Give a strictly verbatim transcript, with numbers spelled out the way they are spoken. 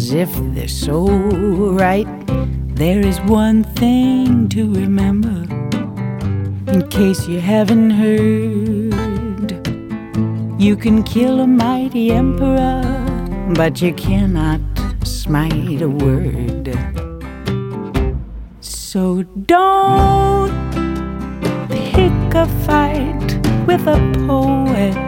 as if they're so right. There is one thing to remember, in case you haven't heard. You can kill a mighty emperor, but you cannot smite a word. So don't pick a fight with a poet